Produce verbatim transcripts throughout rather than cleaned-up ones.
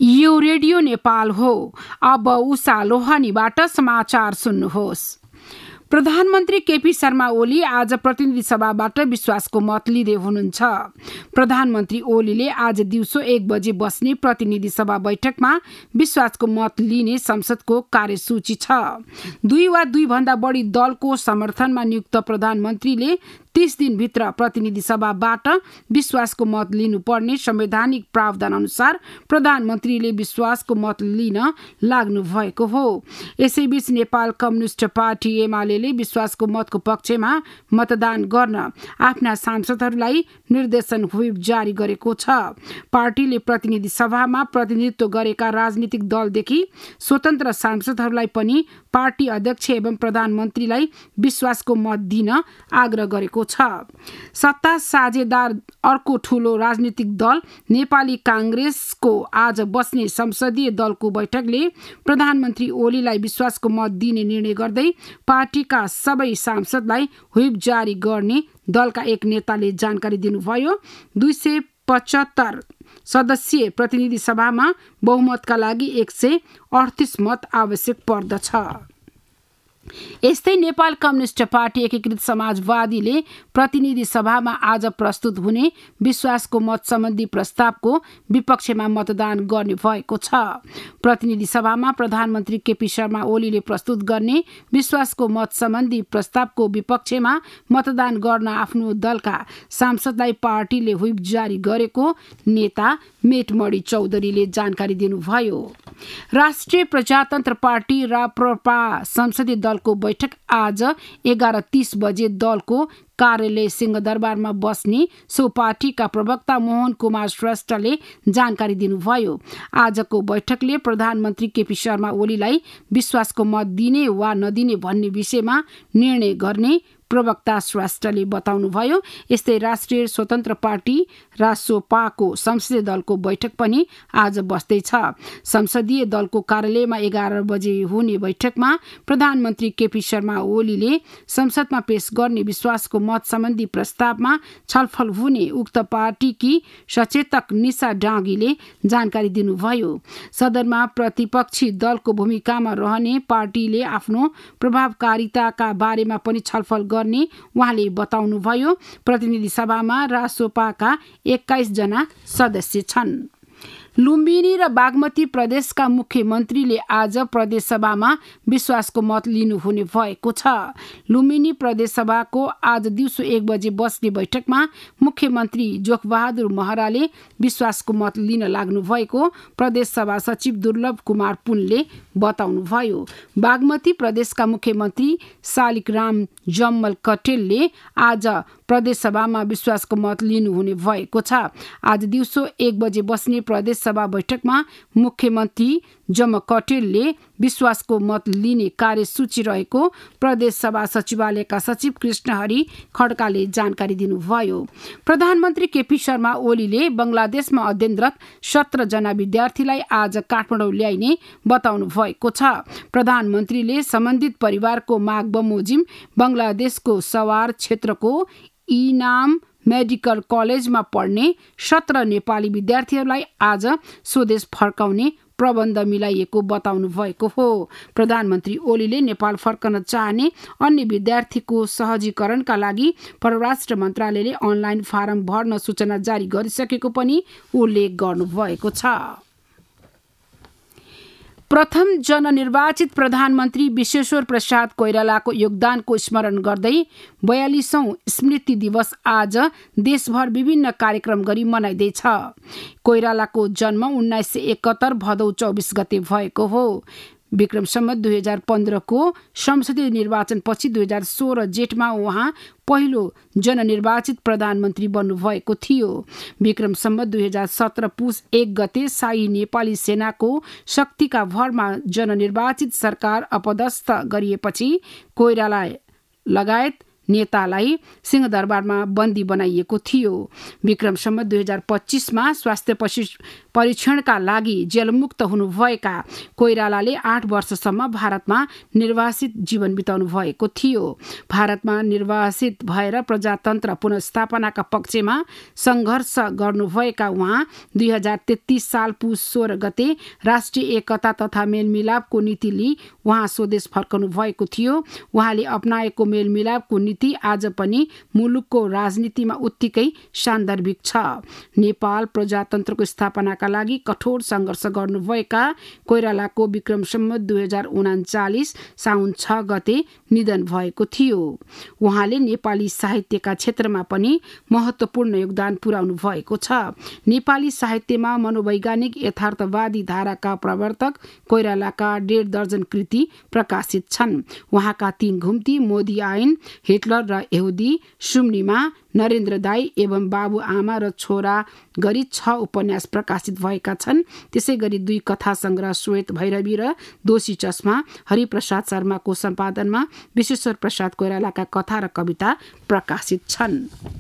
यो रेडियो नेपाल हो। अब उषा लोहानीबाट समाचार सुन्नुहोस्। प्रधानमन्त्री केपी शर्मा ओली आज प्रतिनिधि सभाबाट विश्वासको मत लिँदै हुनुहुन्छ। प्रधानमन्त्री ओलीले आज दिउँसो एक बजे बस्ने प्रतिनिधि सभा बैठकमा विश्वासको मत लिने संसदको कार्यसूची छ। दुई वा दुई भन्दा बढी दलको समर्थनमा नियुक्त प्रधानमन्त्रीले तीस दिनभित्र प्रतिनिधि सभाबाट विश्वासको मत लिनुपर्ने संवैधानिक प्रावधान अनुसार प्रधानमन्त्रीले विश्वासको मत लिन लाग्नु भएको हो। यसैबीच नेपाल कम्युनिस्ट पार्टी एमाले विश्वासको मतको पक्षमा मतदान गर्न आफ्ना सांसदहरूलाई निर्देशन व्हिप जारी गरेको छ। पार्टीले प्रतिनिधि सभामा प्रतिनिधित्व गरेका राजनीतिक दलदेखि स्वतन्त्र सांसदहरूलाई पनि पार्टी अध्यक्ष एवं प्रधानमन्त्रीलाई विश्वासको मत दिन आग्रह गरेको छ। सत्ता साझेदार अर्को ठूलो राजनीतिक दल नेपाली कांग्रेसको आज बस्ने संसदीय दलको बैठकले प्रधानमन्त्री ओलीलाई विश्वासको मत दिने निर्णय गर्दै पार्टीका सबै सांसदलाई व्हिप जारी गर्ने दलका एक नेताले जानकारी दिनुभयो। दुई सय पचहत्तर सदस्यीय प्रतिनिधि सभामा बहुमतका लागि एक सय अडतिस मत आवश्यक पर्दछ। यस्तै नेपाल कम्युनिस्ट पार्टी एकीकृत समाजवादीले प्रतिनिधि सभामा आज प्रस्तुत हुने विश्वासको मत सम्बन्धी प्रस्तावको विपक्षमा मतदान गर्ने भएको छ। प्रतिनिधि सभामा प्रधानमन्त्री केपी शर्मा ओलीले प्रस्तुत गर्ने विश्वासको मत सम्बन्धी प्रस्तावको विपक्षमा मतदान गर्न आफ्नो दलका सांसदलाई पार्टीले व्हिप जारी गरेको नेता मेटमणि चौधरीले जानकारी दिनुभयो। राष्ट्रिय प्रजातन्त्र पार्टी राप्रपा संसदीय दलको बैठक आज एघार तीस बजे दलको कार्यालय सिंहदरबारमा बस्ने सो पार्टीका प्रवक्ता मोहन कुमार श्रेष्ठले जानकारी दिनुभयो। आजको बैठकले प्रधानमन्त्री केपी शर्मा ओलीलाई विश्वासको मत दिने वा नदिने भन्ने विषयमा निर्णय गर्ने प्रवक्ता श्रेष्ठले बताउनुभयो। यस्तै राष्ट्रिय स्वतन्त्र पार्टी रासोपाको संसदीय दलको बैठक पनि आज बस्दैछ। संसदीय दलको कार्यालयमा एघार बजे हुने बैठकमा प्रधानमन्त्री केपी शर्मा ओलीले संसदमा पेश गर्ने विश्वासको मत सम्बन्धी प्रस्तावमा छलफल हुने उक्त पार्टीकी सचेतक निशा डाँगीले जानकारी दिनुभयो। सदनमा प्रतिपक्षी दलको भूमिकामा रहने पार्टीले आफ्नो प्रभावकारिताका बारेमा पनि छलफल गर्ने उहाँले बताउनुभयो। प्रतिनिधि सभामा रासोपाका एक्काइस जना सदस्य छन्। लुम्बिनी र बागमती प्रदेशका मुख्यमन्त्रीले आज प्रदेश सभामा विश्वासको मत लिनुहुने भएको छ। लुम्बिनी प्रदेश सभाको आज दिउँसो एक बजे बस्ने बैठकमा मुख्यमन्त्री जोखबहादुर महराले विश्वासको मत लिन लाग्नु भएको प्रदेश सभा सचिव दुर्लभ कुमार पुनले बताउनुभयो। बागमती प्रदेशका मुख्यमन्त्री शालिग्राम जम्मल कटेलले आज प्रदेश सभामा विश्वासको मत लिनुहुने भएको छ। आज दिउँसो एक बजे बस्ने प्रदेश सभा बैठकमा मुख्यमन्त्री जम्म कटेलले विश्वासको मत लिने कार्यसूची रहेको प्रदेश सभा सचिवालयका सचिव कृष्णहरि खड्काले जानकारी दिनुभयो। प्रधानमन्त्री केपी शर्मा ओलीले बंगलादेशमा अध्ययनरत सत्र जना विद्यार्थीलाई आज काठमाडौँ ल्याइने बताउनु भएको छ। प्रधानमन्त्रीले सम्बन्धित परिवारको माग बमोजिम बंगलादेशको सवार क्षेत्रको इनाम मेडिकल कलेजमा पढ्ने सत्र नेपाली विद्यार्थीहरूलाई आज स्वदेश फर्काउने प्रबन्ध मिलाइएको बताउनु भएको हो। प्रधानमन्त्री ओलीले नेपाल फर्कन चाहने अन्य विद्यार्थीको सहजीकरणका लागि परराष्ट्र मन्त्रालयले अनलाइन फारम भर्न सूचना जारी गरिसकेको पनि उल्लेख गर्नुभएको छ। प्रथम जननिर्वाचित प्रधानमन्त्री विश्वेश्वर प्रसाद कोइरालाको योगदानको स्मरण गर्दै बयालीसौं स्मृति दिवस आज देशभर विभिन्न कार्यक्रम गरी मनाइँदैछ। कोइरालाको जन्म उन्नाइस सय एकहत्तर भदौ चौबिस गते भएको हो। विक्रम सम्वत दुई हजार पन्ध्रको संसदीय निर्वाचनपछि दुई हजार सोह्र जेठमा उहाँ पहिलो जननिर्वाचित प्रधानमन्त्री बन्नुभएको थियो। विक्रम सम्वत दुई हजार सत्र पुस एक गते शाही नेपाली सेनाको शक्तिका भरमा जननिर्वाचित सरकार अपदस्थ गरिएपछि कोइराला लगायत नेतालाई सिंहदरबारमा बन्दी बनाइएको थियो। विक्रम सम्वत दुई हजार पच्चीसमा स्वास्थ्य परीक्षणका लागि जेलमुक्त हुनुभएका कोइरालाले आठ वर्षसम्म भारतमा निर्वासित जीवन बिताउनु भएको थियो। भारतमा निर्वासित भएर प्रजातन्त्र पुनर्स्थापनाका पक्षमा सङ्घर्ष गर्नुभएका उहाँ दुई हजार तेत्तीस साल पुस सोह्र गते राष्ट्रिय एकता तथा मेलमिलापको नीति लिई उहाँ स्वदेश फर्कनु भएको थियो। उहाँले अपनाएको मेलमिलापको नीति आज पनि मुलुकको राजनीतिमा उत्तिकै सान्दर्भिक छ। नेपाल प्रजातन्त्रको स्थापनाका लागि कठोर सङ्घर्ष गर्नुभएका कोइरालाको विक्रम सम्वत दुई हजार उनाचालिस साउन छ गते निधन भएको थियो। उहाँले नेपाली साहित्यका क्षेत्रमा पनि महत्त्वपूर्ण योगदान पुर्याउनु भएको छ। नेपाली साहित्यमा मनोवैज्ञानिक यथार्थवादी धाराका प्रवर्तक कोइरालाका डेढ दर्जन कृति प्रकाशित छन्। उहाँका तीन घुम्ती, मोदी आइन, हिटलर र यहुदी, सुम्निमा, नरेन्द्र दाई एवं बाबु आमा र छोरा गरी छ उपन्यास प्रकाशित भएका छन्। त्यसै गरी दुई कथा सङ्ग्रह श्वेत भैरवी र दोषी चस्मा हरिप्रसाद शर्माको सम्पादनमा विश्वेश्वर प्रसाद कोइरालाका कथा र कविता प्रकाशित छन्।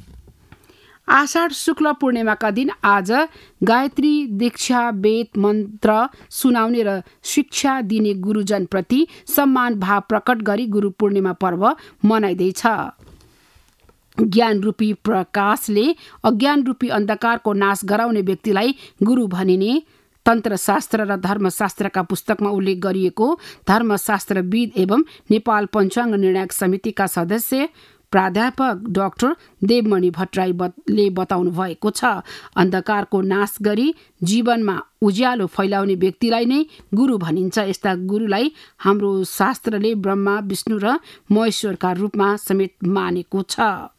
आषाढ शुक्ल पूर्णिमाका दिन आज गायत्री दीक्षा वेद मन्त्र सुनाउने र शिक्षा दिने गुरुजनप्रति सम्मान भाव प्रकट गरी गुरु पूर्णिमा पर्व मनाइँदैछ। ज्ञान रूपी प्रकाशले अज्ञान रूपी अन्धकारको नाश गराउने व्यक्तिलाई गुरु भनिने तन्त्रशास्त्र र धर्मशास्त्रका पुस्तकमा उल्लेख गरिएको धर्मशास्त्रविद एवं नेपाल पञ्चाङ्ग निर्णायक समितिका सदस्य प्राध्यापक डाक्टर देवमणि भट्टराईले बताउनु भएको छ। अन्धकारको नाश गरी जीवनमा उज्यालो फैलाउने व्यक्तिलाई नै गुरु भनिन्छ। यस्ता गुरुलाई हाम्रो शास्त्रले ब्रह्मा, विष्णु र महेश्वरका रूपमा समेत मानेको छ।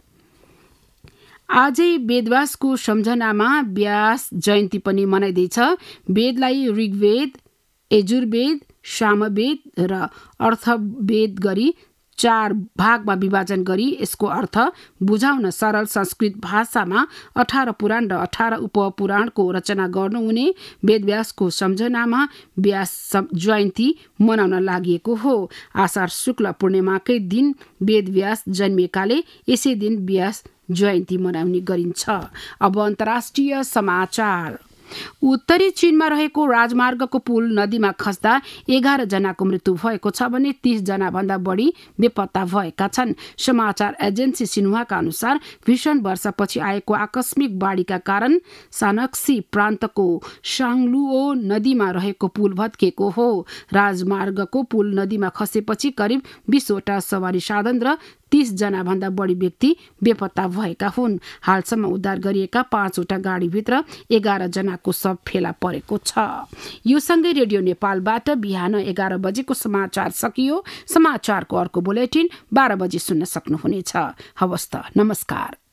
आजै वेदव्यासको सम्झनामा व्यास जयन्ती पनि मनाइँदैछ। वेदलाई ऋग्वेद, यजुर्वेद, सामवेद र अर्थवेद गरी चार भागमा विभाजन गरी यसको अर्थ बुझाउन सरल संस्कृत भाषामा अठार पुराण र अठार उपपुराणको रचना गर्नुहुने वेदव्यासको सम्झनामा व्यास जयन्ती मनाउन लागि हो। आषाढ शुक्ल पूर्णिमाकै दिन वेदव्यास जन्मिएकाले यसै दिन व्यास जयन्ती मनाउने गरिन्छ। अब अन्तर्राष्ट्रिय समाचार। उत्तरी चीनमा रहेको राजमार्गको पुल नदीमा खस्दा एघार जनाको मृत्यु भएको छ भने तीस जना भन्दा बढी बेपत्ता भएका छन्। समाचार एजेन्सी सिन्हुवाका अनुसार भीषण वर्षापछि आएको आकस्मिक बाढीका कारण सानक्सी प्रान्तको साङलुओ नदीमा रहेको पुल भत्किएको हो। राजमार्गको पुल नदीमा खसेपछि करिब बीसवटा सवारी साधन र तीस जना भन्दा बढी व्यक्ति बेपत्ता भएका हुन्। हालसम्म उद्धार गरिएका पाँचवटा गाडीभित्र एघार जनाको शव फेला परेको छ। यो सँगै रेडियो नेपालबाट बिहान एघार बजेको समाचार सकियो। समाचारको अर्को बुलेटिन बाह्र बजे सुन्न सक्नुहुनेछ। हवस् त, नमस्कार।